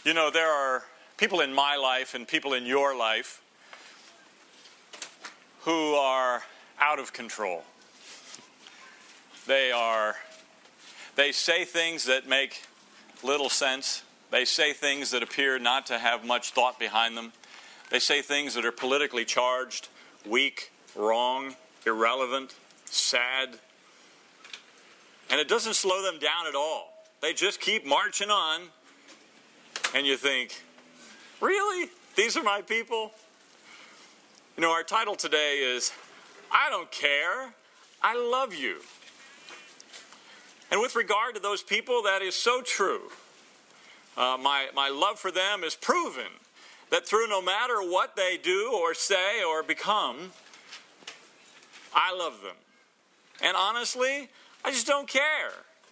You know, there are people in my life and people in your life who are out of control. They say things that make little sense. They say things that appear not to have much thought behind them. They say things that are politically charged, weak, wrong, irrelevant, sad. And it doesn't slow them down at all. They just keep marching on. And you think, really? These are my people? You know, our title today is, I don't care, I love you. And with regard to those people, that is so true. My love for them is proven that through no matter what they do or say or become, I love them. And honestly, I just don't care.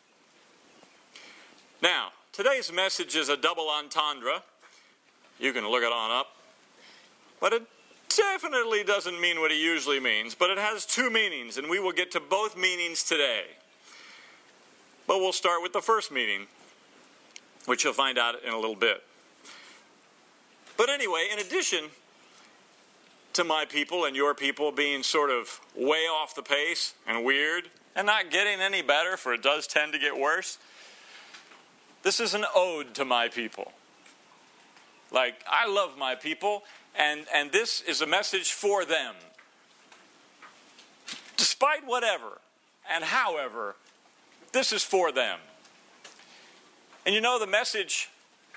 Now, today's message is a double entendre. You can look it on up. But it definitely doesn't mean what it usually means. But it has two meanings, and we will get to both meanings today. But we'll start with the first meaning, which you'll find out in a little bit. But anyway, in addition to my people and your people being sort of way off the pace and weird and not getting any better, for it does tend to get worse, this is an ode to my people. Like, I love my people, and this is a message for them. Despite whatever and however, this is for them. And you know, the message,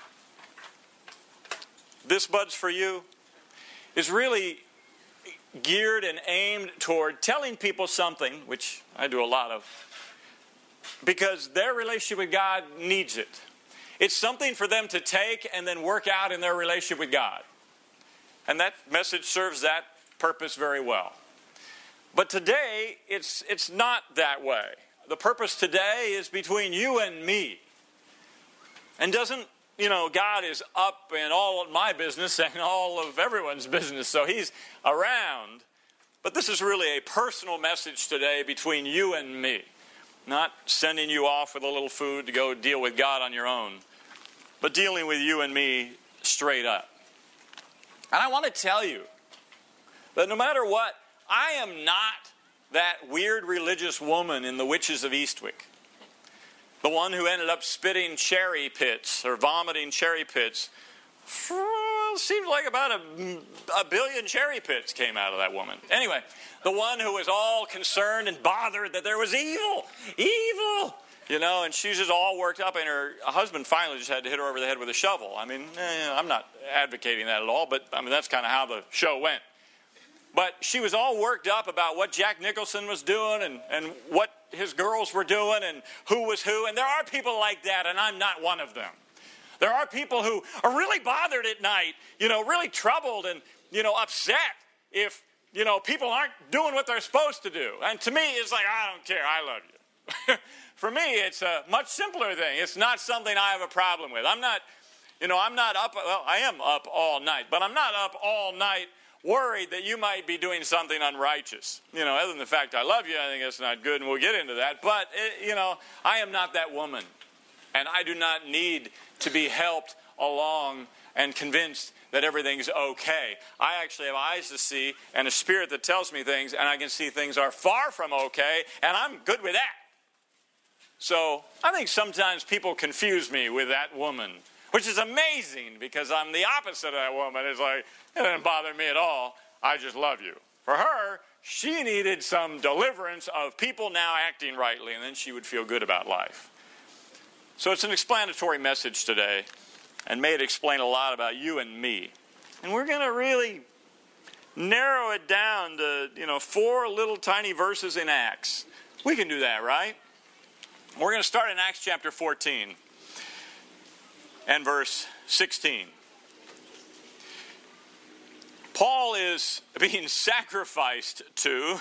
This Bud's for You, is really geared and aimed toward telling people something, which I do a lot of, because their relationship with God needs it. It's something for them to take and then work out in their relationship with God. And that message serves that purpose very well. But today, it's not that way. The purpose today is between you and me. And doesn't, God is up in all of my business and all of everyone's business, so he's around. But this is really a personal message today between you and me. Not sending you off with a little food to go deal with God on your own, but dealing with you and me straight up. And I want to tell you that no matter what, I am not that weird religious woman in The Witches of Eastwick. The one who ended up spitting cherry pits or vomiting cherry pits. Seems like about a billion cherry pits came out of that woman. Anyway, the one who was all concerned and bothered that there was evil, and she's just all worked up, and her husband finally just had to hit her over the head with a shovel. I mean, I'm not advocating that at all, but that's kind of how the show went. But she was all worked up about what Jack Nicholson was doing and what his girls were doing and who was who. And there are people like that, and I'm not one of them. There are people who are really bothered at night, really troubled and, upset if, people aren't doing what they're supposed to do. And to me, it's like, I don't care, I love you. For me, it's a much simpler thing. It's not something I have a problem with. I'm not up, well, I am up all night, but I'm not up all night worried that you might be doing something unrighteous. Other than the fact I love you, I think that's not good, and we'll get into that. But, I am not that woman. And I do not need to be helped along and convinced that everything's okay. I actually have eyes to see and a spirit that tells me things, and I can see things are far from okay, and I'm good with that. So I think sometimes people confuse me with that woman, which is amazing because I'm the opposite of that woman. It's like, it doesn't bother me at all. I just love you. For her, she needed some deliverance of people now acting rightly, and then she would feel good about life. So it's an explanatory message today, and may it explain a lot about you and me. And we're going to really narrow it down to, 4 little tiny verses in Acts. We can do that, right? We're going to start in Acts chapter 14 and verse 16. Paul is being sacrificed to,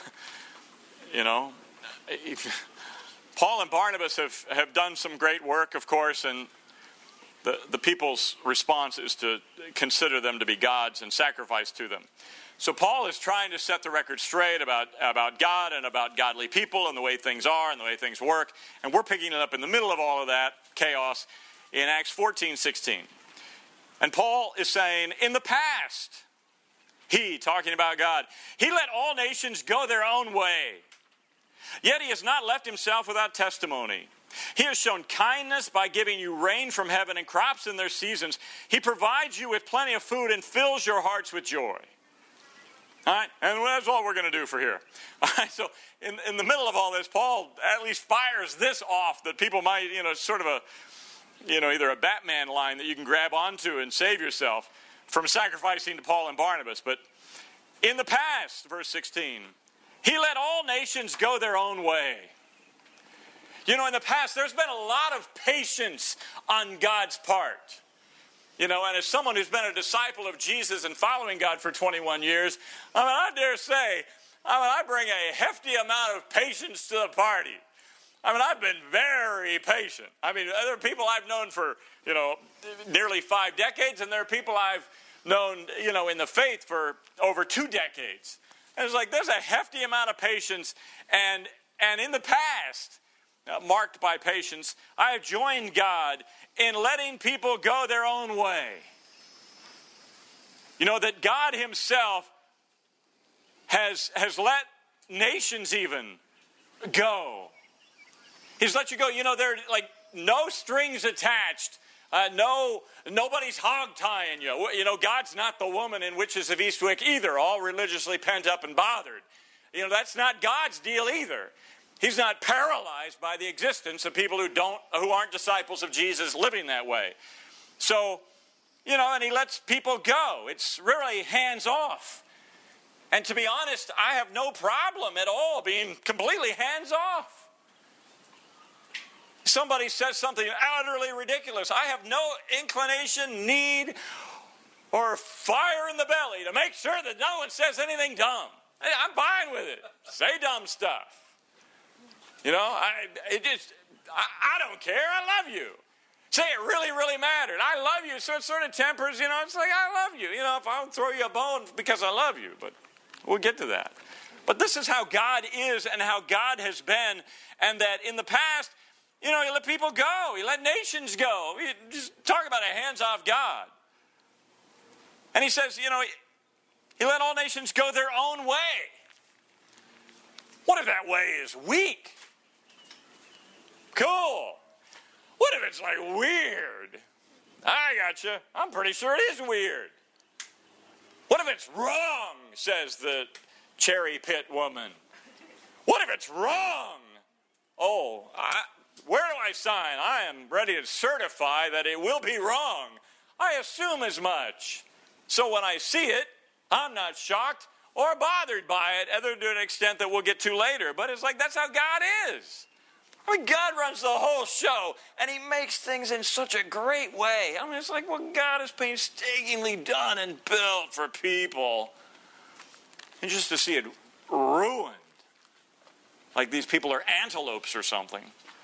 Paul and Barnabas have done some great work, of course, and the people's response is to consider them to be gods and sacrifice to them. So Paul is trying to set the record straight about God and about godly people and the way things are and the way things work. And we're picking it up in the middle of all of that chaos in Acts 14:16. And Paul is saying, in the past, he, talking about God, he let all nations go their own way. Yet he has not left himself without testimony. He has shown kindness by giving you rain from heaven and crops in their seasons. He provides you with plenty of food and fills your hearts with joy. All right, and that's all we're going to do for here. All right, so in the middle of all this, Paul at least fires this off that people might, sort of a, either a Batman line that you can grab onto and save yourself from sacrificing to Paul and Barnabas. But in the past, verse 16, he let all nations go their own way. In the past, there's been a lot of patience on God's part. And as someone who's been a disciple of Jesus and following God for 21 years, I dare say, I bring a hefty amount of patience to the party. I've been very patient. There are people I've known for, nearly 5 decades, and there are people I've known, in the faith for over 2 decades. And it's like there's a hefty amount of patience, and in the past, marked by patience, I have joined God in letting people go their own way. That God himself has let nations even go. He's let you go. There are like no strings attached. Nobody's hog-tying you. God's not the woman in Witches of Eastwick either, all religiously pent up and bothered. That's not God's deal either. He's not paralyzed by the existence of people who aren't disciples of Jesus living that way. So, and he lets people go. It's really hands off. And to be honest, I have no problem at all being completely hands off. Somebody says something utterly ridiculous. I have no inclination, need, or fire in the belly to make sure that no one says anything dumb. I'm fine with it. Say dumb stuff. I don't care. I love you. Say it really, really mattered. I love you. So it sort of tempers, it's like, I love you. If I'll throw you a bone because I love you. But we'll get to that. But this is how God is and how God has been. And that in the past, he let people go. He let nations go. Just talk about a hands-off God. And he says, he let all nations go their own way. What if that way is weak? Cool. What if it's like weird? I gotcha. I'm pretty sure it is weird. What if it's wrong, says the cherry pit woman. What if it's wrong? Where do I sign? I am ready to certify that it will be wrong. I assume as much. So when I see it, I'm not shocked or bothered by it, other to an extent that we'll get to later. But it's like that's how God is. God runs the whole show, and he makes things in such a great way. It's like what God has painstakingly done and built for people. And just to see it ruined, like these people are antelopes or something.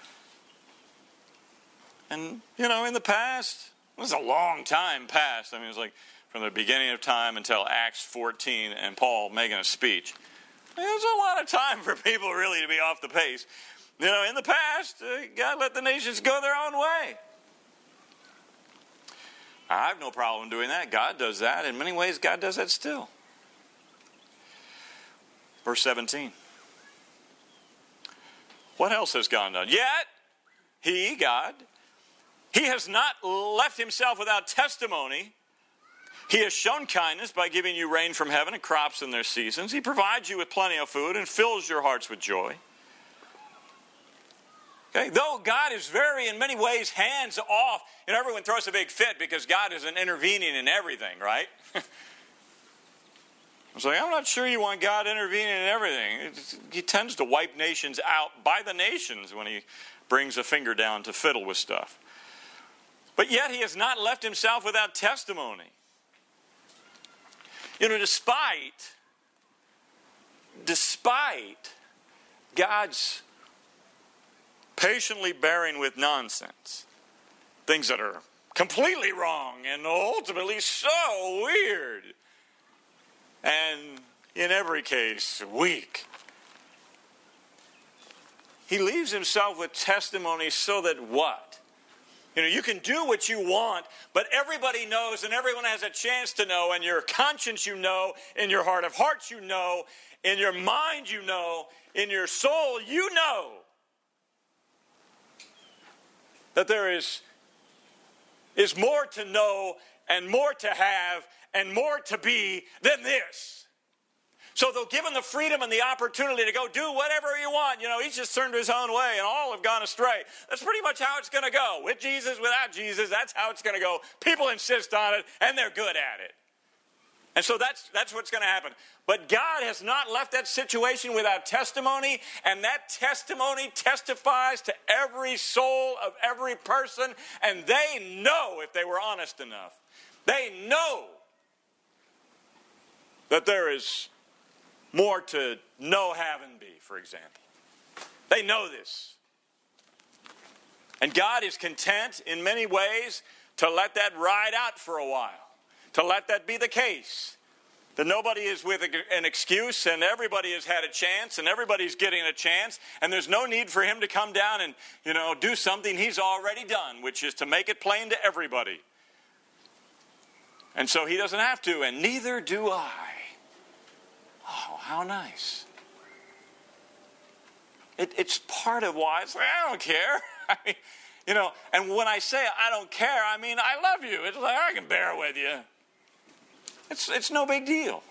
And, in the past, it was a long time past. It was like from the beginning of time until Acts 14 and Paul making a speech. There's a lot of time for people really to be off the pace. In the past, God let the nations go their own way. I have no problem doing that. God does that. In many ways, God does that still. Verse 17. What else has God done? Yet, he, God, he has not left himself without testimony. He has shown kindness by giving you rain from heaven and crops in their seasons. He provides you with plenty of food and fills your hearts with joy. Okay? Though God is very, in many ways, hands off, everyone throws a big fit because God isn't intervening in everything, right? It's like, I'm not sure you want God intervening in everything. He tends to wipe nations out by the nations when he brings a finger down to fiddle with stuff. But yet he has not left himself without testimony. Despite God's patiently bearing with nonsense, things that are completely wrong and ultimately so weird, and in every case, weak. He leaves himself with testimony so that what? You can do what you want, but everybody knows and everyone has a chance to know. In your conscience you know, in your heart of hearts you know, in your mind you know, in your soul you know that there is more to know and more to have and more to be than this. So though given the freedom and the opportunity to go do whatever you want, he's just turned his own way and all have gone astray. That's pretty much how it's going to go. With Jesus, without Jesus, that's how it's going to go. People insist on it and they're good at it. And so that's what's going to happen. But God has not left that situation without testimony, and that testimony testifies to every soul of every person, and they know, if they were honest enough, they know that there is more to know, have, and be, for example. They know this. And God is content in many ways to let that ride out for a while, to let that be the case. That nobody is with an excuse and everybody has had a chance and everybody's getting a chance, and there's no need for him to come down and, do something he's already done, which is to make it plain to everybody. And so he doesn't have to, and neither do I. Oh, how nice. It's part of why it's like, I don't care. I mean, and when I say I don't care, I mean I love you. It's like, I can bear with you. It's no big deal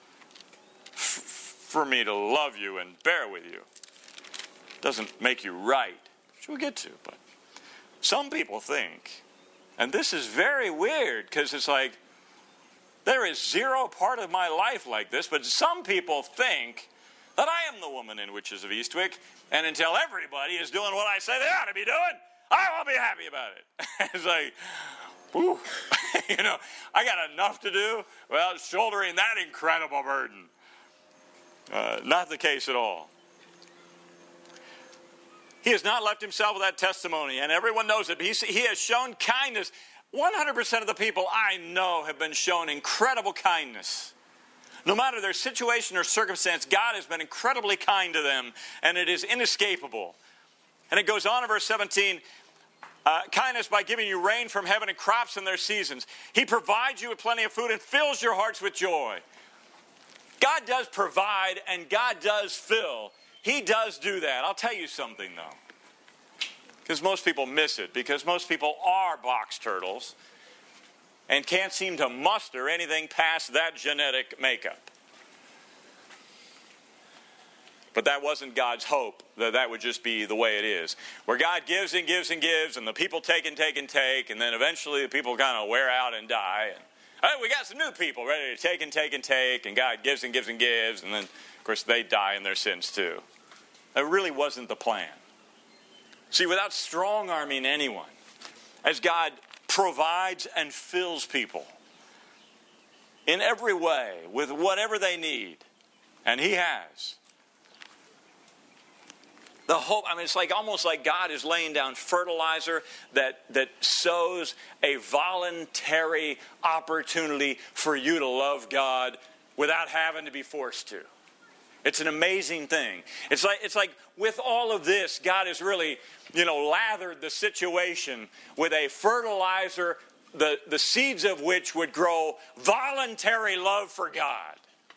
for me to love you and bear with you. Doesn't make you right, which we'll get to. But some people think, and this is very weird because it's like, there is zero part of my life like this, but some people think that I am the woman in Witches of Eastwick, and until everybody is doing what I say they ought to be doing, I won't be happy about it. It's like, whew, I got enough to do. Well, shouldering that incredible burden. Not the case at all. He has not left himself without testimony, and everyone knows it. He has shown kindness. 100% of the people I know have been shown incredible kindness. No matter their situation or circumstance, God has been incredibly kind to them, and it is inescapable. And it goes on in verse 17, kindness by giving you rain from heaven and crops in their seasons. He provides you with plenty of food and fills your hearts with joy. God does provide and God does fill. He does do that. I'll tell you something, though. Because most people miss it. Because most people are box turtles and can't seem to muster anything past that genetic makeup. But that wasn't God's hope, that would just be the way it is. Where God gives and gives and gives, and the people take and take and take, and then eventually the people kind of wear out and die. And, hey, we got some new people ready to take and take and take, and God gives and gives and gives, and then, of course, they die in their sins too. That really wasn't the plan. See, without strong-arming anyone, as God provides and fills people in every way with whatever they need, and He has. The hope, it's like almost like God is laying down fertilizer that sows a voluntary opportunity for you to love God without having to be forced to. It's an amazing thing. It's like with all of this, God has really, lathered the situation with a fertilizer, the seeds of which would grow voluntary love for God.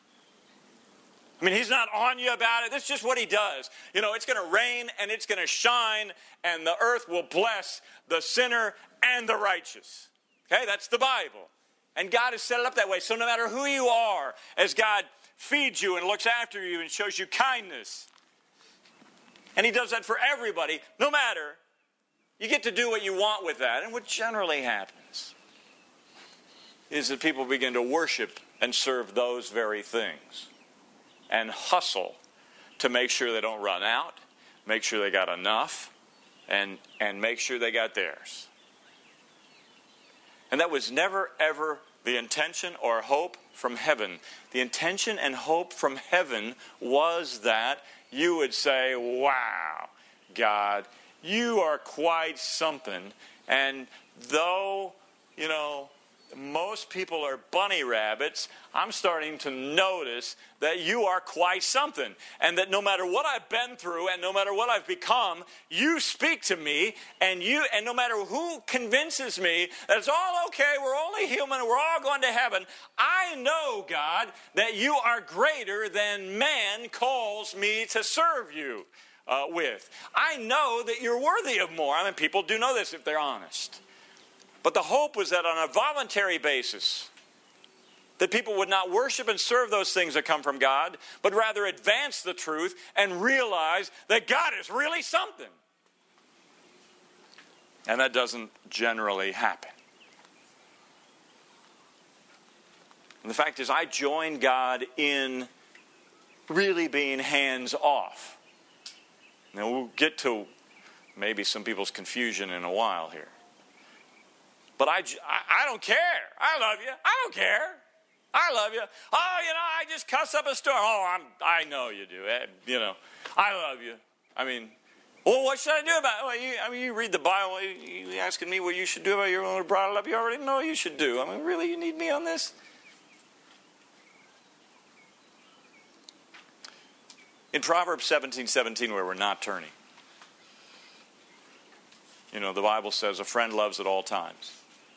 He's not on you about it. That's just what He does. It's going to rain and it's going to shine, and the earth will bless the sinner and the righteous. Okay, that's the Bible. And God has set it up that way. So no matter who you are, as God feeds you and looks after you and shows you kindness, and He does that for everybody, no matter, you get to do what you want with that. And what generally happens is that people begin to worship and serve those very things. And hustle to make sure they don't run out, make sure they got enough, and make sure they got theirs. And that was never, ever the intention or hope from heaven. The intention and hope from heaven was that you would say, wow, God, you are quite something. And though, most people are bunny rabbits, I'm starting to notice that you are quite something. And that no matter what I've been through and no matter what I've become, you speak to me, and no matter who convinces me that it's all okay, we're only human, we're all going to heaven, I know, God, that you are greater than man calls me to serve you with. I know that you're worthy of more. I mean, people do know this if they're honest. But the hope was that on a voluntary basis, that people would not worship and serve those things that come from God, but rather advance the truth and realize that God is really something. And that doesn't generally happen. And the fact is, I join God in really being hands off. Now, we'll get to maybe some people's confusion in a while here. But I don't care. I love you. I don't care. I love you. Oh, I just cuss up a storm. Oh, I know you do. I love you. I mean, well, what should I do about it? Well, you read the Bible. You asking me what you should do about your own brought it up. You already know you should do. I mean, really, you need me on this? In Proverbs 17:17, where we're not turning, the Bible says a friend loves at all times.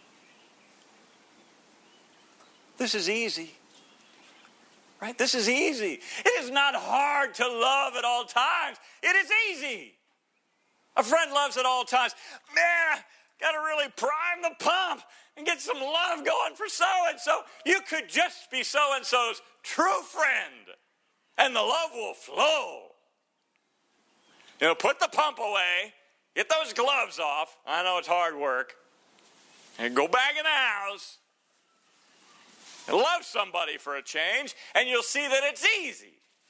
This is easy. Right? This is easy. It is not hard to love at all times. It is easy. A friend loves at all times. Man, got to really prime the pump and get some love going for so-and-so. You could just be so-and-so's true friend, and the love will flow. Put the pump away. Get those gloves off. I know it's hard work. And go back in the house. And love somebody for a change, and you'll see that it's easy.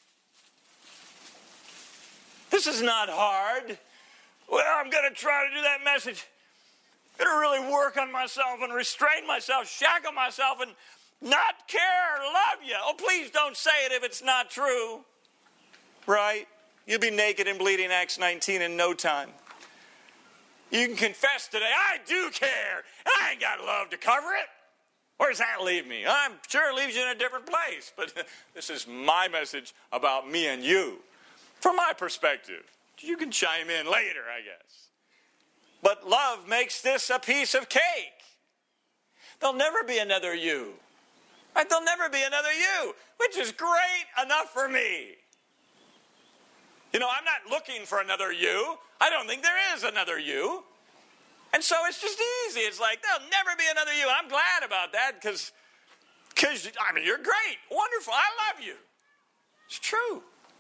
This is not hard. Well, I'm going to try to do that message. I'm going to really work on myself and restrain myself, shackle myself, and not care, love you. Oh, please don't say it if it's not true. Right? You'll be naked and bleeding, Acts 19, in no time. You can confess today, I do care, and I ain't got love to cover it. Where does that leave me? I'm sure it leaves you in a different place, but this is my message about me and you. From my perspective. You can chime in later, I guess. But love makes this a piece of cake. There'll never be another you. Right? There'll never be another you, which is great enough for me. I'm not looking for another you. I don't think there is another you. And so it's just easy. It's like, there'll never be another you. I'm glad about that because you're great. Wonderful. I love you. It's true.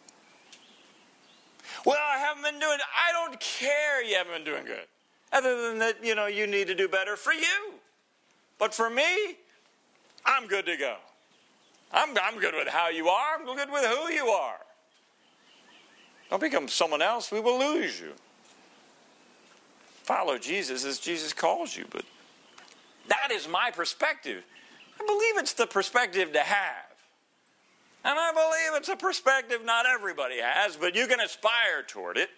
Well, I haven't been doing, I don't care you haven't been doing good. Other than that, you need to do better for you. But for me, I'm good to go. I'm good with how you are. I'm good with who you are. Don't become someone else. We will lose you. Follow Jesus as Jesus calls you. But that is my perspective. I believe it's the perspective to have. And I believe it's a perspective not everybody has, but you can aspire toward it.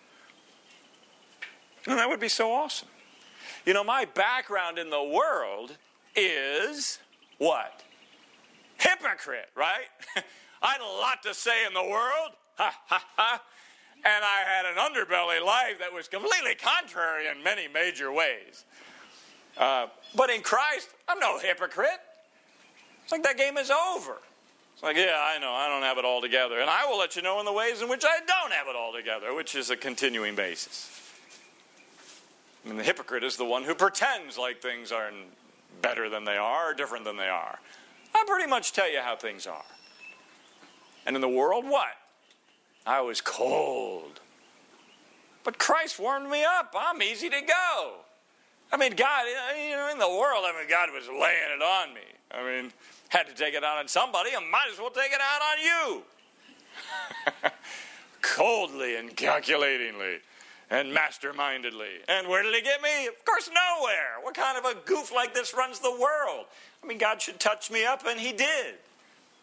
And that would be so awesome. My background in the world is what? Hypocrite, right? I had a lot to say in the world. Ha, ha, ha. And I had an underbelly life that was completely contrary in many major ways. But in Christ, I'm no hypocrite. It's like that game is over. It's like, yeah, I know, I don't have it all together. And I will let you know in the ways in which I don't have it all together, which is a continuing basis. The hypocrite is the one who pretends like things are better than they are or different than they are. I pretty much tell you how things are. And in the world, what? I was cold. But Christ warmed me up. I'm easy to go. God, in the world, God was laying it on me. Had to take it out on somebody. I might as well take it out on you. Coldly and calculatingly and mastermindedly. And where did he get me? Of course, nowhere. What kind of a goof like this runs the world? God should touch me up, and he did.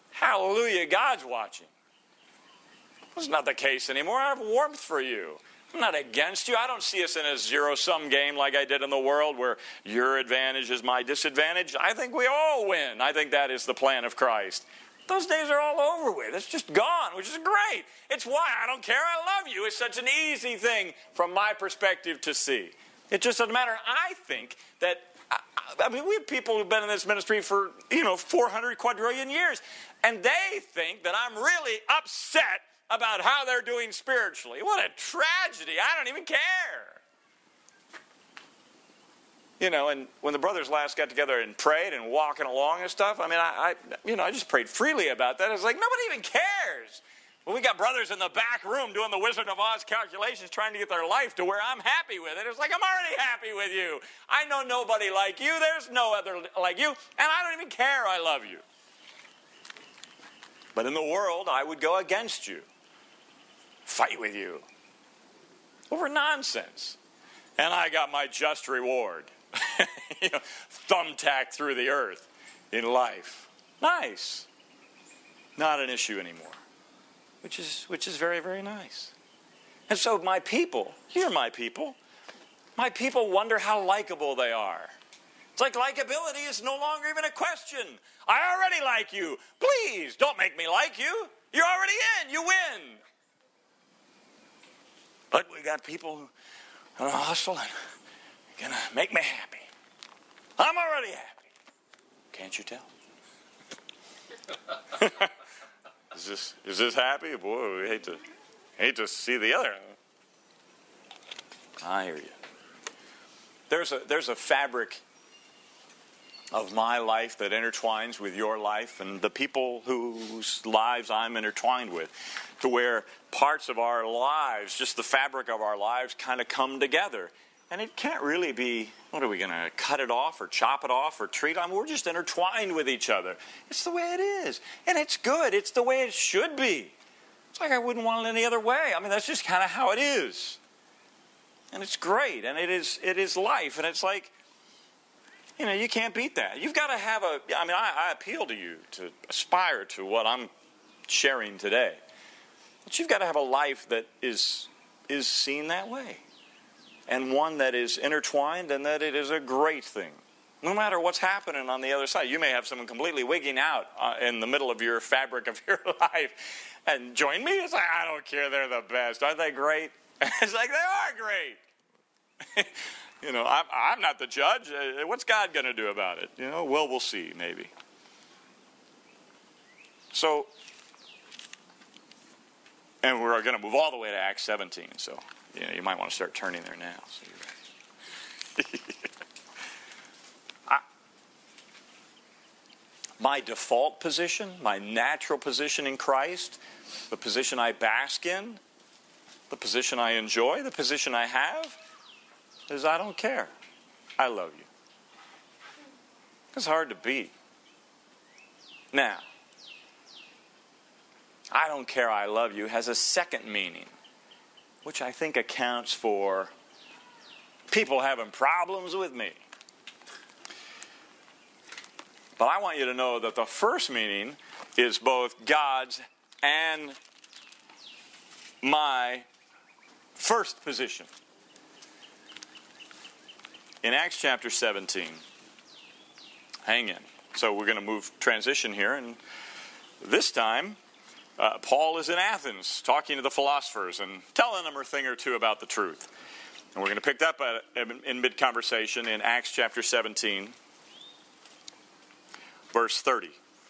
Hallelujah, God's watching. That's not the case anymore. I have warmth for you. I'm not against you. I don't see us in a zero-sum game like I did in the world where your advantage is my disadvantage. I think we all win. I think that is the plan of Christ. Those days are all over with. It's just gone, which is great. It's why I don't care. I love you. It's such an easy thing from my perspective to see. It just doesn't matter. I think that, I mean, we have people who've been in this ministry for, 400 quadrillion years, and they think that I'm really upset about how they're doing spiritually. What a tragedy. I don't even care. And when the brothers last got together and prayed and walking along and stuff, I mean, I just prayed freely about that. It's like, nobody even cares. Well, we got brothers in the back room doing the Wizard of Oz calculations, trying to get their life to where I'm happy with it. It's like, I'm already happy with you. I know nobody like you. There's no other like you. And I don't even care. I love you. But in the world, I would go against you. Fight with you. Over nonsense. And I got my just reward. Thumbtacked through the earth in life. Nice. Not an issue anymore. Which is very, very nice. And so my people, you're my people wonder how likable they are. It's like likability is no longer even a question. I already like you. Please, don't make me like you. You're already in. You win. But we got people who are hustling, going to make me happy. I'm already happy. Can't you tell? Is this happy? Boy, we hate to see the other. I hear you. There's a fabric of my life that intertwines with your life and the people whose lives I'm intertwined with, to where parts of our lives, just the fabric of our lives, kind of come together. And it can't really be, what are we going to cut it off or chop it off or treat? I mean, we're just intertwined with each other. It's the way it is. And it's good. It's the way it should be. It's like I wouldn't want it any other way. I mean, that's just kind of how it is. And it's great. And it is life. And it's like, you can't beat that. You've got to have I appeal to you to aspire to what I'm sharing today. But you've got to have a life that is seen that way. And one that is intertwined and that it is a great thing. No matter what's happening on the other side. You may have someone completely wigging out in the middle of your fabric of your life. And join me? It's like, I don't care. They're the best. Aren't they great? It's like, they are great. I'm not the judge. What's God going to do about it? Well, we'll see, maybe. So, and we're going to move all the way to Acts 17. So, you might want to start turning there now. So you're ready. My default position, my natural position in Christ, the position I bask in, the position I enjoy, the position I have, is I don't care. I love you. It's hard to beat. Now, I don't care, I love you has a second meaning, which I think accounts for people having problems with me. But I want you to know that the first meaning is both God's and my first position. In Acts chapter 17, hang in. So we're going to transition here, and this time Paul is in Athens talking to the philosophers and telling them a thing or two about the truth. And we're going to pick up in mid-conversation in Acts chapter 17, verse 30.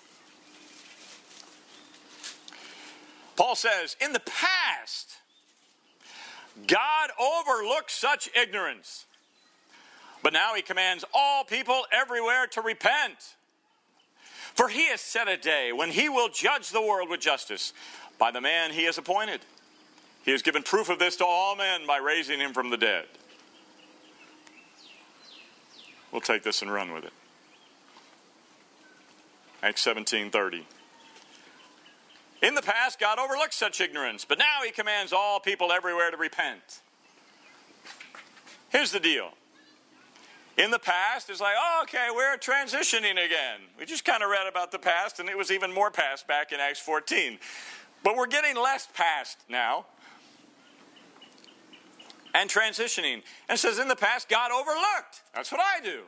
Paul says, in the past, God overlooked such ignorance, but now he commands all people everywhere to repent. For he has set a day when he will judge the world with justice by the man he has appointed. He has given proof of this to all men by raising him from the dead. We'll take this and run with it. Acts 17:30. In the past, God overlooked such ignorance, but now he commands all people everywhere to repent. Here's the deal. In the past, it's like, okay, we're transitioning again. We just kind of read about the past, and it was even more past back in Acts 14. But we're getting less past now. and transitioning. And it says in the past, God overlooked. That's what I do.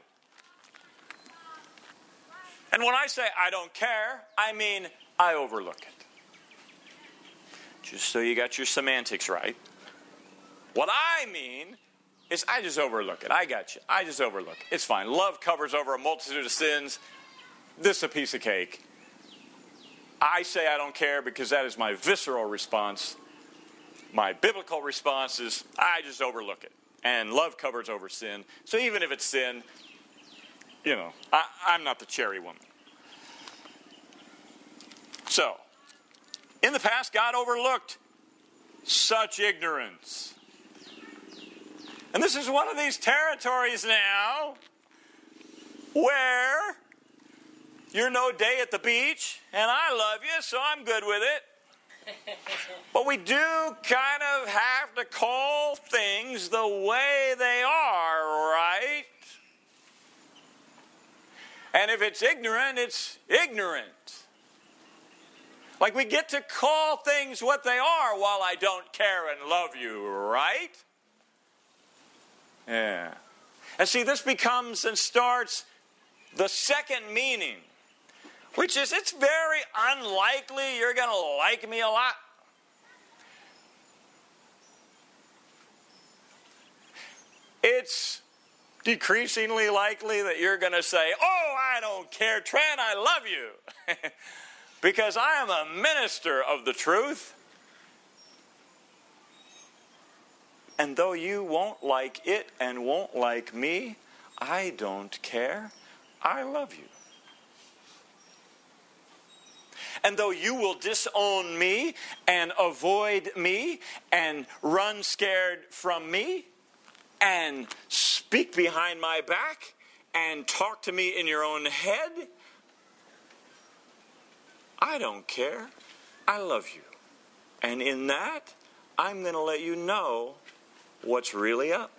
And when I say I don't care, I mean I overlook it. Just so you got your semantics right. What I mean is I just overlook it. I got you. I just overlook it. It's fine. Love covers over a multitude of sins. This is a piece of cake. I say I don't care because that is my visceral response. My biblical response is I just overlook it. And love covers over sin. So even if it's sin, I'm not the cherry woman. So, in the past, God overlooked such ignorance. And this is one of these territories now where you're no day at the beach, and I love you, so I'm good with it. But we do kind of have to call things the way they are, right? And if it's ignorant, it's ignorant. Like we get to call things what they are while I don't care and love you, right? Yeah. And see, this becomes and starts the second meaning, which is it's very unlikely you're going to like me a lot. It's decreasingly likely that you're going to say, oh, I don't care, Trent, I love you. Because I am a minister of the truth. And though you won't like it and won't like me, I don't care. I love you. And though you will disown me and avoid me and run scared from me and speak behind my back and talk to me in your own head, I don't care. I love you. And in that, I'm going to let you know what's really up.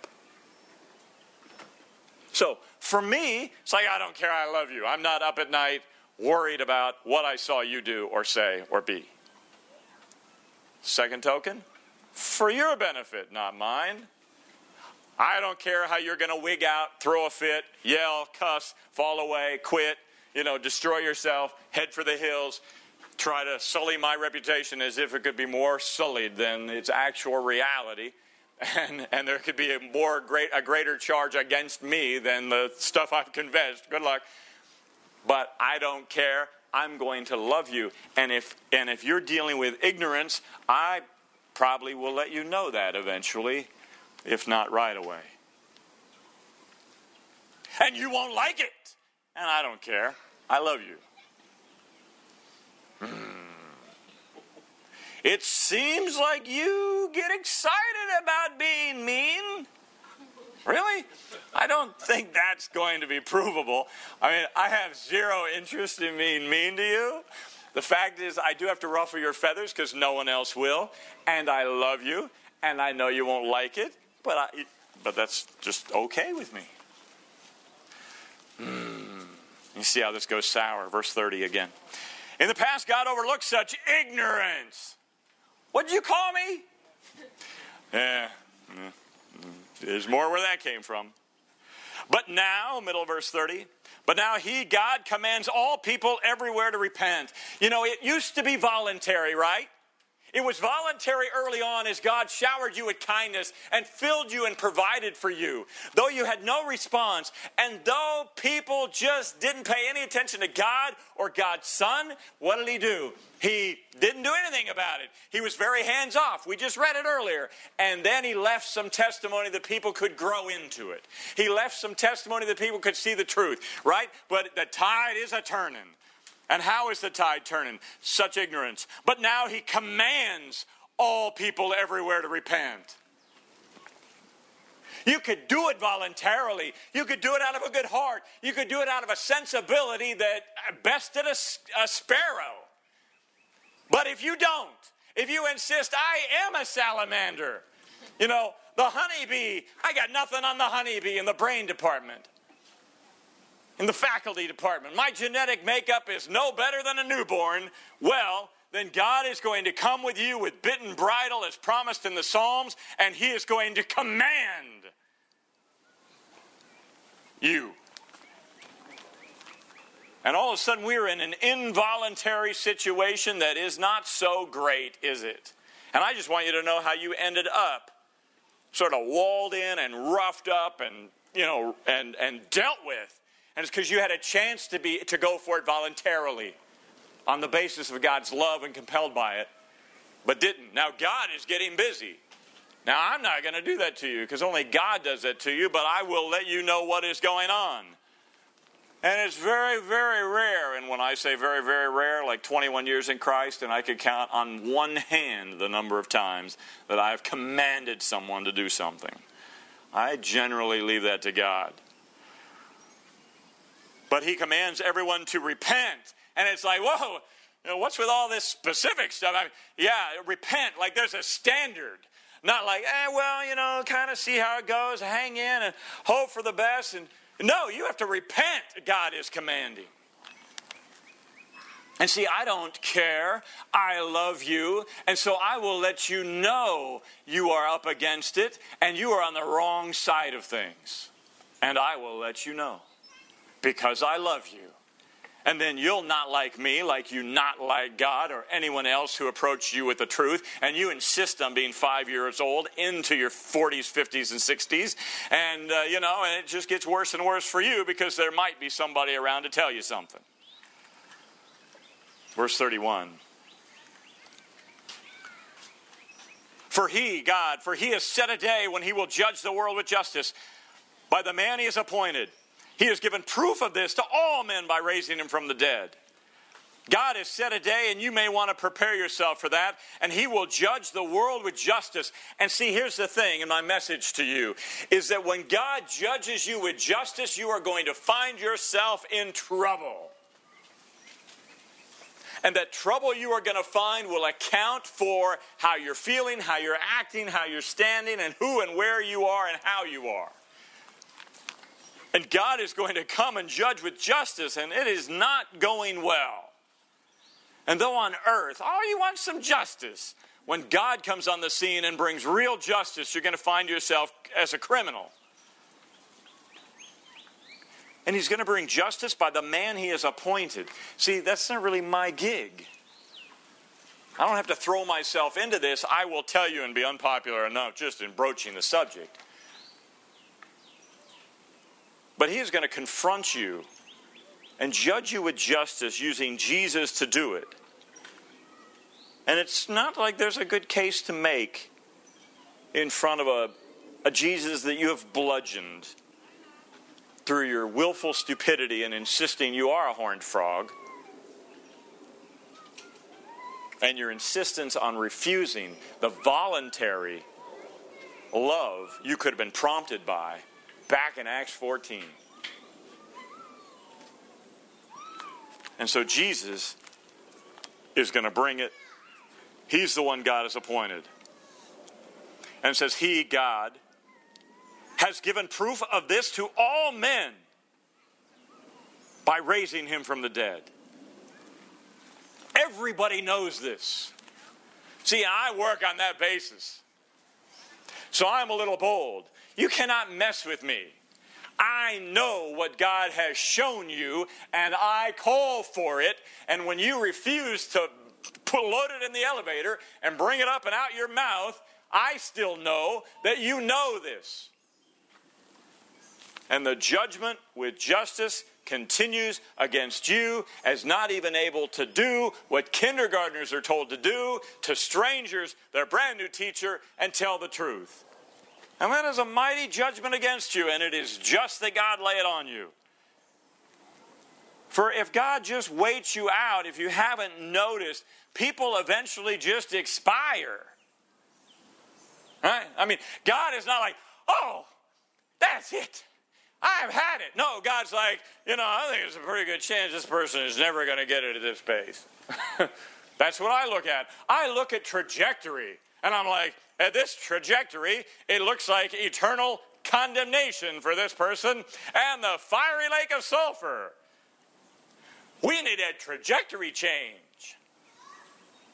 So, for me, it's like, I don't care, I love you. I'm not up at night worried about what I saw you do or say or be. Second token, for your benefit, not mine. I don't care how you're going to wig out, throw a fit, yell, cuss, fall away, quit, destroy yourself, head for the hills, try to sully my reputation as if it could be more sullied than its actual reality. And there could be a greater charge against me than the stuff I've confessed. Good luck. But I don't care. I'm going to love you. And if you're dealing with ignorance, I probably will let you know that eventually, if not right away. And you won't like it. And I don't care. I love you. It seems like you get excited about being mean. Really? I don't think that's going to be provable. I mean, I have zero interest in being mean to you. The fact is, I do have to ruffle your feathers because no one else will. And I love you. And I know you won't like it. But that's just okay with me. You see how this goes sour. Verse 30 again. In the past, God overlooked such ignorance. What did you call me? Yeah. There's more where that came from. But now, middle of verse 30, but now God commands all people everywhere to repent. It used to be voluntary, right? It was voluntary early on as God showered you with kindness and filled you and provided for you. Though you had no response, and though people just didn't pay any attention to God or God's Son, what did He do? He didn't do anything about it. He was very hands-off. We just read it earlier. And then He left some testimony that people could grow into it. He left some testimony that people could see the truth, right? But the tide is a-turning. And how is the tide turning? Such ignorance. But now He commands all people everywhere to repent. You could do it voluntarily. You could do it out of a good heart. You could do it out of a sensibility that bested a sparrow. But if you don't, if you insist, I am a salamander. The honeybee, I got nothing on the honeybee in the brain department. In the faculty department. My genetic makeup is no better than a newborn. Well, then God is going to come with you with bit and bridle as promised in the Psalms, and he is going to command you. And all of a sudden we're in an involuntary situation that is not so great, is it? And I just want you to know how you ended up sort of walled in and roughed up and, and dealt with. And it's because you had a chance to go for it voluntarily on the basis of God's love and compelled by it, but didn't. Now God is getting busy. Now I'm not going to do that to you because only God does that to you, but I will let you know what is going on. And it's very, very rare, and when I say very, very rare, like 21 years in Christ, and I could count on one hand the number of times that I have commanded someone to do something. I generally leave that to God. But he commands everyone to repent. And it's like, whoa, what's with all this specific stuff? Repent, like there's a standard. Not like, kind of see how it goes, hang in and hope for the best. And no, you have to repent, God is commanding. And see, I don't care. I love you. And so I will let you know you are up against it and you are on the wrong side of things. And I will let you know because I love you. And then you'll not like me like you not like God or anyone else who approached you with the truth. And you insist on being 5 years old into your 40s, 50s, and 60s. And, and it just gets worse and worse for you because there might be somebody around to tell you something. Verse 31. For he has set a day when he will judge the world with justice by the man he has appointed. He has given proof of this to all men by raising him from the dead. God has set a day, and you may want to prepare yourself for that, and he will judge the world with justice. And see, here's the thing, and my message to you, is that when God judges you with justice, you are going to find yourself in trouble. And that trouble you are going to find will account for how you're feeling, how you're acting, how you're standing, and who and where you are and how you are. And God is going to come and judge with justice, and it is not going well. And though on earth, you want some justice. When God comes on the scene and brings real justice, you're going to find yourself as a criminal. And he's going to bring justice by the man he has appointed. See, that's not really my gig. I don't have to throw myself into this. I will tell you and be unpopular enough just in broaching the subject. But he is going to confront you and judge you with justice using Jesus to do it. And it's not like there's a good case to make in front of a Jesus that you have bludgeoned through your willful stupidity and insisting you are a horned frog. And your insistence on refusing the voluntary love you could have been prompted by back in Acts 14. And so Jesus is going to bring it. He's the one God has appointed. And it says, he, God, has given proof of this to all men by raising him from the dead. Everybody knows this. See, I work on that basis. So I'm a little bold. You cannot mess with me. I know what God has shown you, and I call for it. And when you refuse to load it in the elevator and bring it up and out your mouth, I still know that you know this. And the judgment with justice continues against you as not even able to do what kindergartners are told to do to strangers, their brand new teacher, and tell the truth. And that is a mighty judgment against you, and it is just that God lay it on you. For if God just waits you out, if you haven't noticed, people eventually just expire. Right? I mean, God is not like, oh, that's it. I've had it. No, God's like, I think there's a pretty good chance this person is never going to get it at this pace. That's what I look at. I look at trajectory, and I'm like, at this trajectory, it looks like eternal condemnation for this person and the fiery lake of sulfur. We need a trajectory change.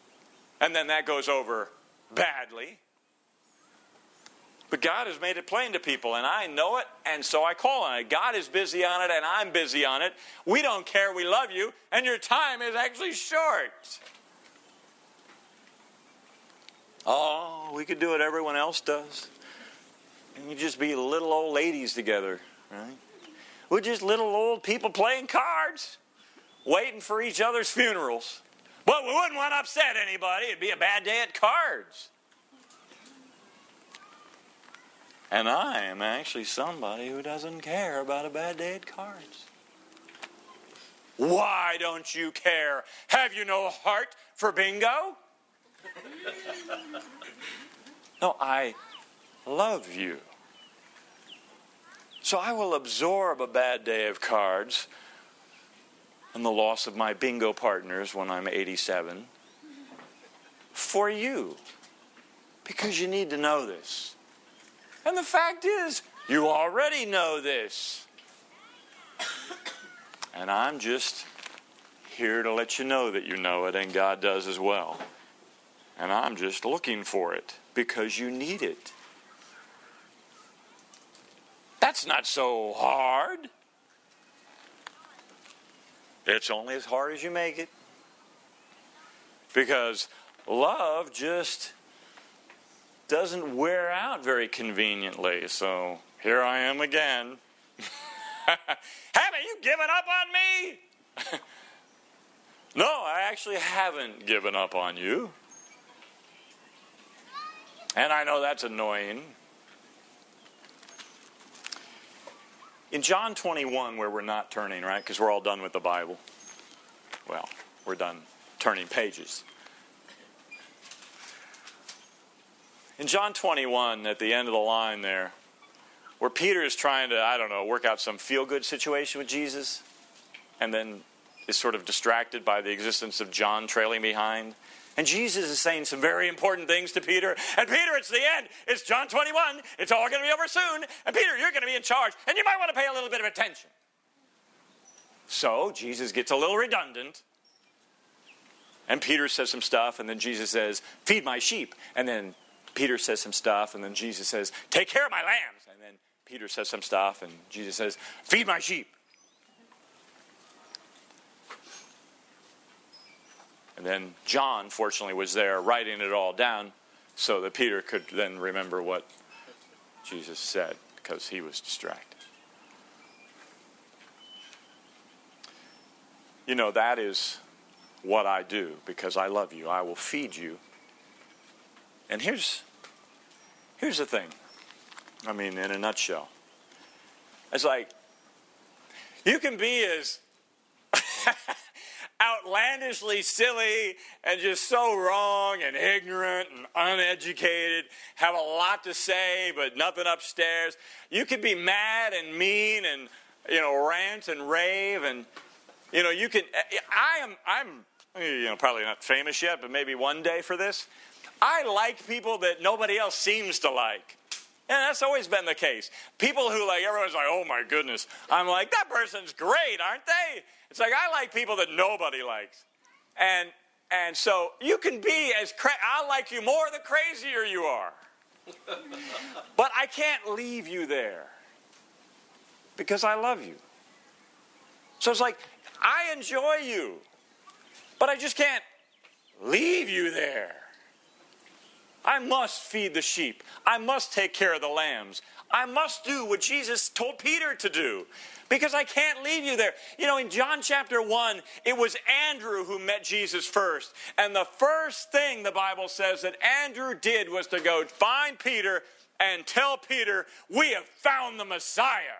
And then that goes over badly. But God has made it plain to people, and I know it, and so I call on it. God is busy on it, and I'm busy on it. We don't care, we love you, and your time is actually short. Oh, we could do what everyone else does. And we just be little old ladies together, right? We're just little old people playing cards, waiting for each other's funerals. But we wouldn't want to upset anybody. It'd be a bad day at cards. And I am actually somebody who doesn't care about a bad day at cards. Why don't you care? Have you no heart for bingo? No, I love you. So I will absorb a bad day of cards and the loss of my bingo partners when I'm 87 for you. Because you need to know this. And the fact is, you already know this. And I'm just here to let you know that you know it, and God does as well. And I'm just looking for it because you need it. That's not so hard. It's only as hard as you make it. Because love just doesn't wear out very conveniently. So here I am again. Haven't you given up on me? No, I actually haven't given up on you. And I know that's annoying. In John 21, where we're not turning, right? Because we're all done with the Bible. Well, we're done turning pages. In John 21, at the end of the line there, where Peter is trying to, work out some feel-good situation with Jesus, and then is sort of distracted by the existence of John trailing behind. And Jesus is saying some very important things to Peter. And Peter, it's the end. It's John 21. It's all going to be over soon. And Peter, you're going to be in charge. And you might want to pay a little bit of attention. So Jesus gets a little redundant. And Peter says some stuff. And then Jesus says, feed my sheep. And then Peter says some stuff. And then Jesus says, take care of my lambs. And then Peter says some stuff. And Jesus says, feed my sheep. And then John, fortunately, was there writing it all down so that Peter could then remember what Jesus said because he was distracted. You know, that is what I do because I love you. I will feed you. And here's the thing. I mean, in a nutshell. It's like, you can be as outlandishly silly and just so wrong and ignorant and uneducated, have a lot to say but nothing upstairs. You can be mad and mean and, rant and rave and, you can, I'm probably not famous yet, but maybe one day for this. I like people that nobody else seems to like. And that's always been the case. People who everyone's like, oh my goodness. I'm like, that person's great, aren't they? It's like, I like people that nobody likes. And so you can be I'll like you more the crazier you are. But I can't leave you there. Because I love you. So it's like, I enjoy you. But I just can't leave you there. I must feed the sheep. I must take care of the lambs. I must do what Jesus told Peter to do. Because I can't leave you there. In John chapter 1, it was Andrew who met Jesus first. And the first thing the Bible says that Andrew did was to go find Peter and tell Peter, we have found the Messiah.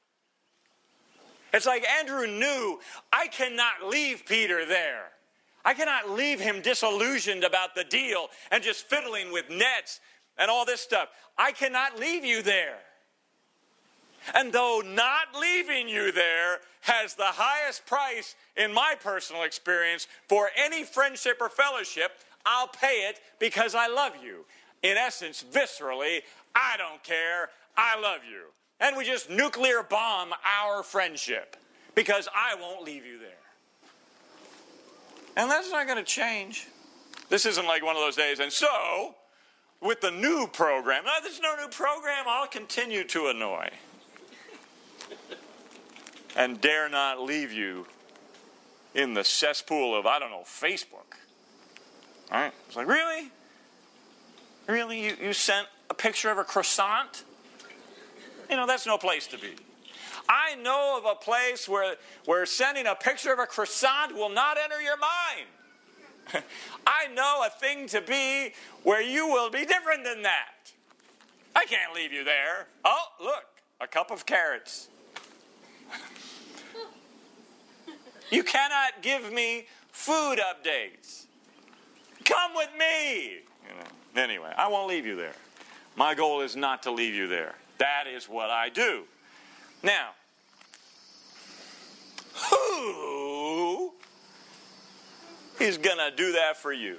It's like Andrew knew, I cannot leave Peter there. I cannot leave him disillusioned about the deal and just fiddling with nets and all this stuff. I cannot leave you there. And though not leaving you there has the highest price in my personal experience for any friendship or fellowship, I'll pay it because I love you. In essence, viscerally, I don't care, I love you. And we just nuclear bomb our friendship because I won't leave you there. And that's not going to change. This isn't like one of those days, and so, with the new program, no, there's no new program, I'll continue to annoy. And dare not leave you in the cesspool of, Facebook. All right? It's like, really? Really? You sent a picture of a croissant? That's no place to be. I know of a place where sending a picture of a croissant will not enter your mind. I know a thing to be where you will be different than that. I can't leave you there. Oh, look, a cup of carrots. You cannot give me food updates. Come with me. Anyway, I won't leave you there. My goal is not to leave you there. That is what I do. Now, who is going to do that for you?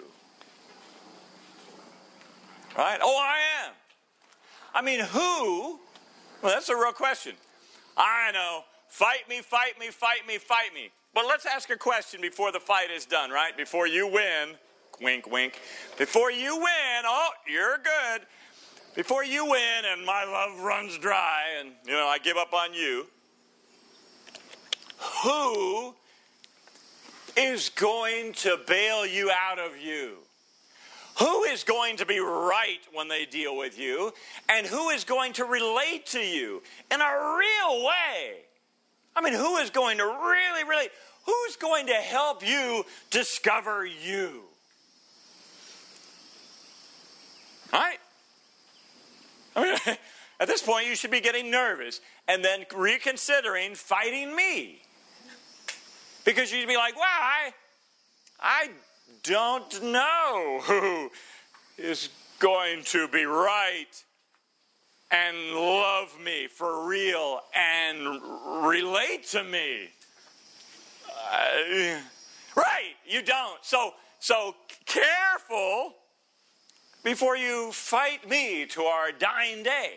Right? Oh, I am. I mean, who? Well, that's a real question. I know. Fight me, fight me, fight me, fight me. But let's ask a question before the fight is done, right? Before you win. Wink, wink. Before you win, oh, you're good. Before you win and my love runs dry and, I give up on you. Who is going to bail you out of you? Who is going to be right when they deal with you? And who is going to relate to you in a real way? I mean, who is going to really relate? Who's going to help you discover you? Right? I mean, at this point, you should be getting nervous and then reconsidering fighting me. Because you'd be like, well, I don't know who is going to be right and love me for real and relate to me. Right, you don't. So careful before you fight me to our dying day.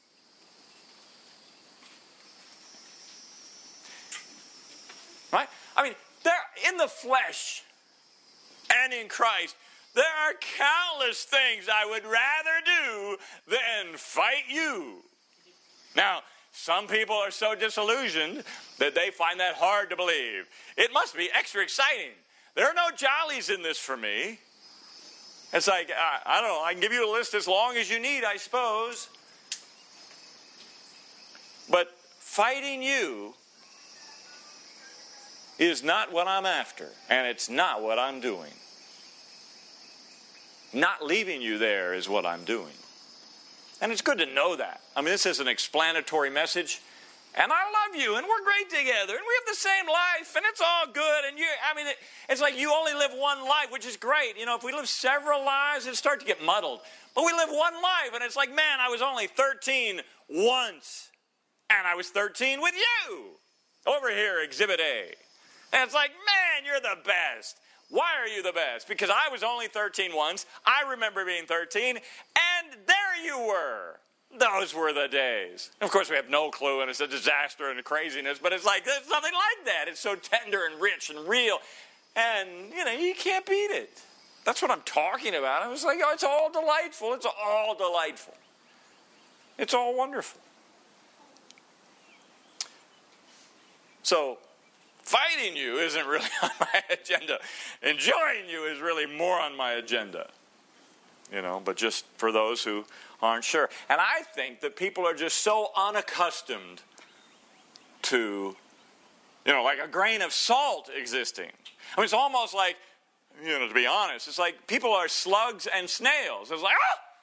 Right? I mean, there in the flesh and in Christ, there are countless things I would rather do than fight you. Now, some people are so disillusioned that they find that hard to believe. It must be extra exciting. There are no jollies in this for me. It's like, I don't know, I can give you a list as long as you need, I suppose. But fighting you is not what I'm after, and it's not what I'm doing. Not leaving you there is what I'm doing. And it's good to know that. I mean, this is an explanatory message. And I love you, and we're great together, and we have the same life, and it's all good. And it's like you only live one life, which is great. If we live several lives, it'd start to get muddled. But we live one life, and it's like, man, I was only 13 once, and I was 13 with you. Over here, Exhibit A. And it's like, man, you're the best. Why are you the best? Because I was only 13 once. I remember being 13, and there you were. Those were the days. Of course, we have no clue, and it's a disaster and a craziness, but it's like, there's nothing like that. It's so tender and rich and real, and, you can't beat it. That's what I'm talking about. I was like, oh, it's all delightful. It's all delightful. It's all wonderful. So, fighting you isn't really on my agenda. Enjoying you is really more on my agenda. But just for those who aren't sure. And I think that people are just so unaccustomed to, like a grain of salt existing. I mean, it's almost like, to be honest, it's like people are slugs and snails. It's like,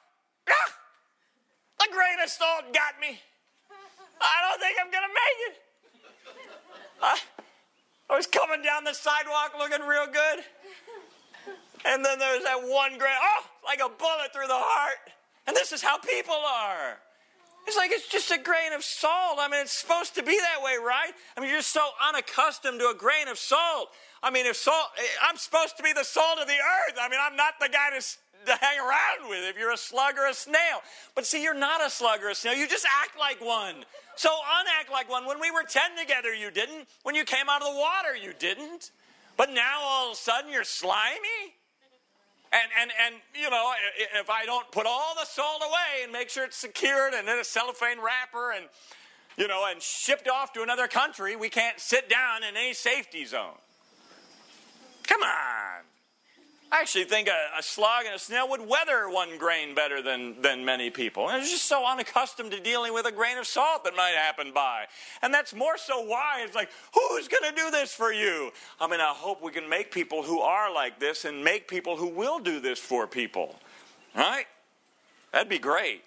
a grain of salt got me. I don't think I'm going to make it. I was coming down the sidewalk looking real good. And then there's that one grain, like a bullet through the heart. And this is how people are. It's like it's just a grain of salt. I mean, it's supposed to be that way, right? I mean, you're so unaccustomed to a grain of salt. I mean, I'm supposed to be the salt of the earth. I mean, I'm not the guy to hang around with if you're a slug or a snail. But see, you're not a slug or a snail. You just act like one. So unact like one. When we were 10 together, you didn't. When you came out of the water, you didn't. But now all of a sudden you're slimy? And if I don't put all the salt away and make sure it's secured and in a cellophane wrapper and shipped off to another country, we can't sit down in any safety zone. Come on. I actually think a slug and a snail would weather one grain better than many people. And it's just so unaccustomed to dealing with a grain of salt that might happen by. And that's more so why it's like, who's going to do this for you? I hope we can make people who are like this and make people who will do this for people. Right? That'd be great.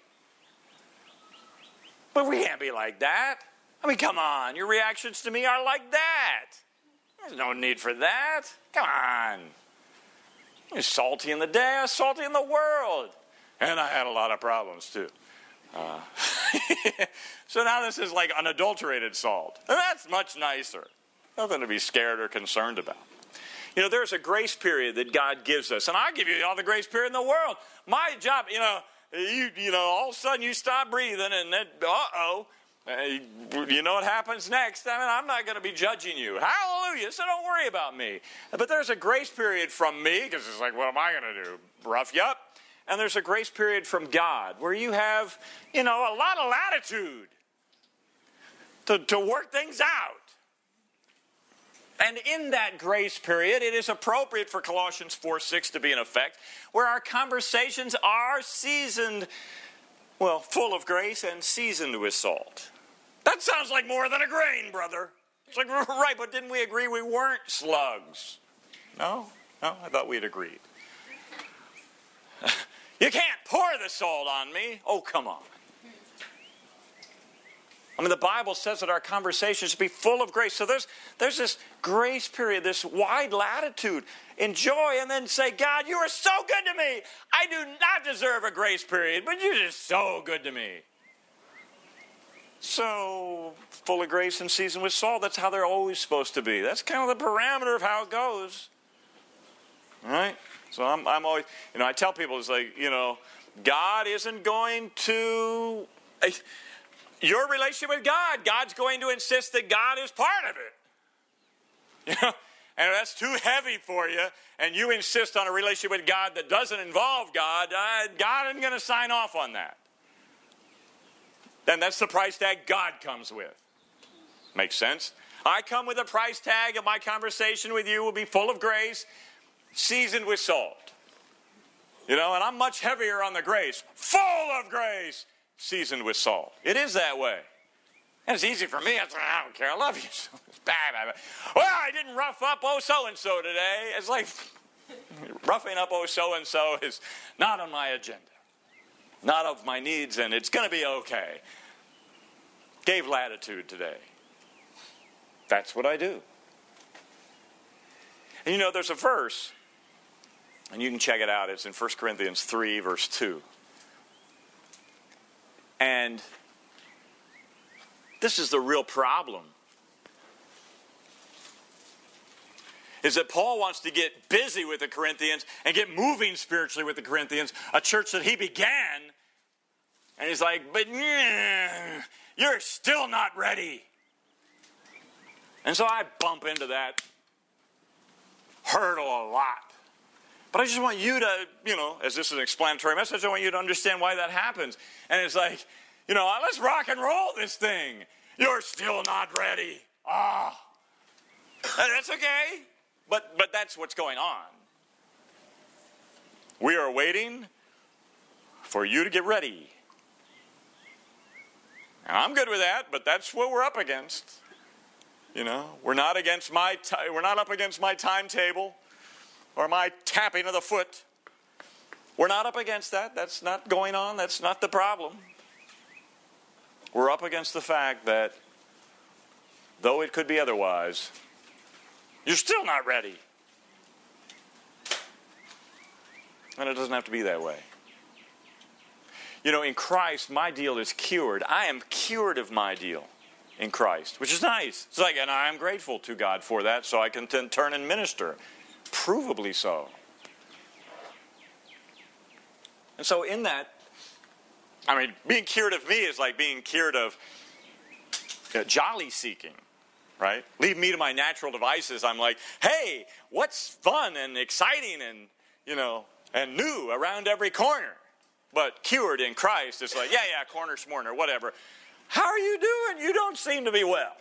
But we can't be like that. Come on. Your reactions to me are like that. There's no need for that. Come on. You're salty in the day, I was salty in the world. And I had a lot of problems too. So now this is like unadulterated salt. And that's much nicer. Nothing to be scared or concerned about. There's a grace period that God gives us. And I give you all the grace period in the world. My job, all of a sudden you stop breathing and then, you know what happens next? I'm not going to be judging you. Hallelujah. So don't worry about me. But there's a grace period from me, because it's like, what am I going to do? Rough you up? And there's a grace period from God where you have, a lot of latitude to work things out. And in that grace period, it is appropriate for Colossians 4:6 to be in effect, where our conversations are seasoned, full of grace and seasoned with salt. That sounds like more than a grain, brother. It's like, right, but didn't we agree we weren't slugs? No, I thought we'd agreed. You can't pour the salt on me. Oh, come on. The Bible says that our conversations should be full of grace. So there's this grace period, this wide latitude. Enjoy and then say, God, you are so good to me. I do not deserve a grace period, but you're just so good to me. So, full of grace and seasoned with salt, that's how they're always supposed to be. That's kind of the parameter of how it goes. All right? So I'm always, I tell people, it's like, God isn't going to... Your relationship with God, God's going to insist that God is part of it. And if that's too heavy for you, and you insist on a relationship with God that doesn't involve God, God isn't going to sign off on that. Then that's the price tag God comes with. Makes sense? I come with a price tag, and my conversation with you will be full of grace, seasoned with salt. And I'm much heavier on the grace, full of grace, seasoned with salt. It is that way. And it's easy for me. I don't care. I love you. It's bad. Well, I didn't rough up so-and-so today. It's like roughing up so-and-so is not on my agenda. Not of my needs, and it's going to be okay. Gave latitude today. That's what I do. And there's a verse, and you can check it out. It's in 1 Corinthians 3, verse 2. And this is the real problem. Is that Paul wants to get busy with the Corinthians and get moving spiritually with the Corinthians, a church that he began. And he's like, but you're still not ready. And so I bump into that hurdle a lot. But I just want you to, as this is an explanatory message, I want you to understand why that happens. And it's like, let's rock and roll this thing. You're still not ready. That's okay. But that's what's going on. We are waiting for you to get ready. And I'm good with that, but that's what we're up against. We're not up against my timetable or my tapping of the foot. We're not up against that. That's not going on. That's not the problem. We're up against the fact that though it could be otherwise, you're still not ready. And it doesn't have to be that way. In Christ, my deal is cured. I am cured of my deal in Christ, which is nice. It's like, and I am grateful to God for that, so I can turn and minister. Provably so. And so in that, being cured of me is like being cured of jolly seeking, right? Leave me to my natural devices. I'm like, hey, what's fun and exciting and, and new around every corner. But cured in Christ, it's like, yeah, corner smorner, whatever. How are you doing? You don't seem to be well.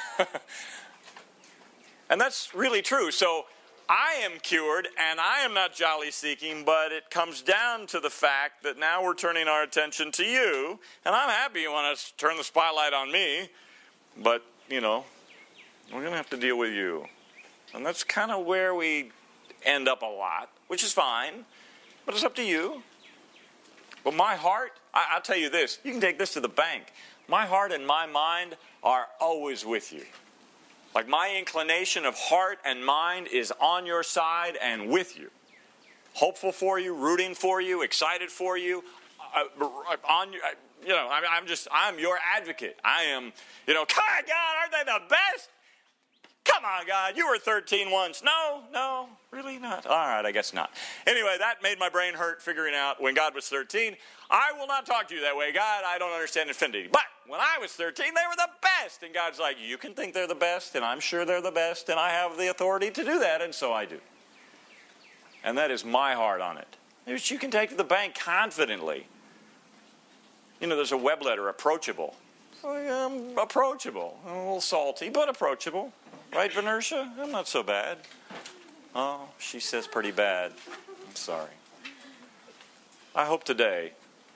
And that's really true. So I am cured, and I am not jolly seeking, but it comes down to the fact that now we're turning our attention to you, and I'm happy you want to turn the spotlight on me, but, we're going to have to deal with you. And that's kind of where we end up a lot, which is fine, but it's up to you. But my heart, I'll tell you this, you can take this to the bank. My heart and my mind are always with you. Like my inclination of heart and mind is on your side and with you. Hopeful for you, rooting for you, excited for you. I'm your advocate. I am, God, aren't they the best? Come on, God, you were 13 once. No, really not. All right, I guess not. Anyway, that made my brain hurt figuring out when God was 13. I will not talk to you that way, God. I don't understand infinity. But when I was 13, they were the best. And God's like, you can think they're the best, and I'm sure they're the best, and I have the authority to do that, and so I do. And that is my heart on it. Which you can take to the bank confidently. There's a web letter, approachable. Approachable. A little salty, but approachable. Right, Venetia? I'm not so bad. Oh, she says pretty bad. I'm sorry. I hope today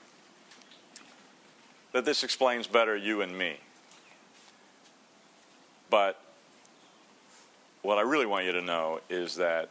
that this explains better you and me. But what I really want you to know is that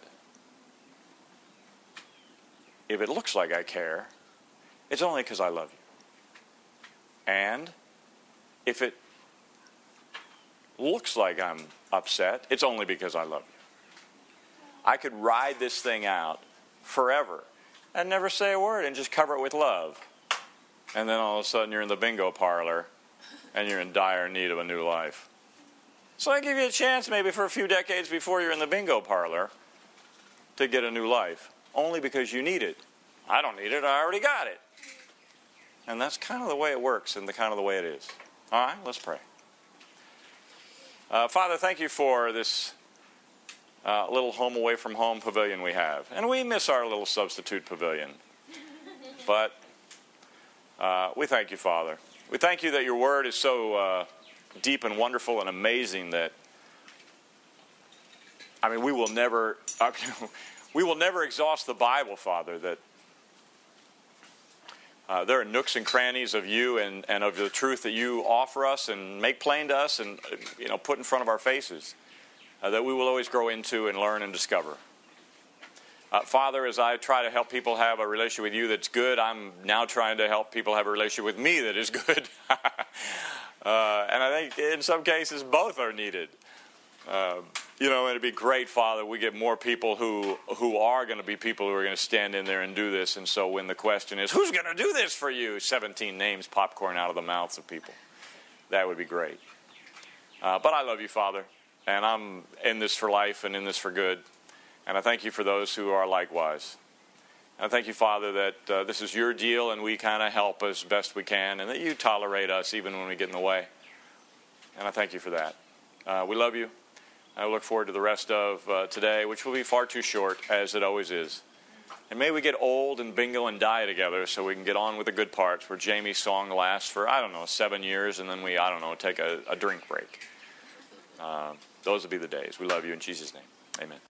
if it looks like I care, it's only because I love you. And if it looks like I'm upset, it's only because I love you. I could ride this thing out forever and never say a word and just cover it with love. And then all of a sudden you're in the bingo parlor and you're in dire need of a new life. So I give you a chance maybe for a few decades before you're in the bingo parlor to get a new life. Only because you need it. I don't need it, I already got it. And that's kind of the way it works and the kind of the way it is. All right, let's pray. Father, thank you for this little home away from home pavilion we have. And we miss our little substitute pavilion. But we thank you, Father. We thank you that your word is so deep and wonderful and amazing that, we will never exhaust the Bible, Father, that there are nooks and crannies of you and of the truth that you offer us and make plain to us and put in front of our faces that we will always grow into and learn and discover. Father, as I try to help people have a relationship with you that's good, I'm now trying to help people have a relationship with me that is good. And I think in some cases both are needed. And it'd be great, Father, we get more people who are going to be people who are going to stand in there and do this. And so when the question is, who's going to do this for you? 17 names popcorn out of the mouths of people. That would be great. But I love you, Father. And I'm in this for life and in this for good. And I thank you for those who are likewise. And I thank you, Father, that this is your deal and we kind of help as best we can. And that you tolerate us even when we get in the way. And I thank you for that. We love you. I look forward to the rest of today, which will be far too short, as it always is. And may we get old and bingo and die together so we can get on with the good parts, where Jamie's song lasts for, 7 years, and then we, take a drink break. Those will be the days. We love you in Jesus' name. Amen.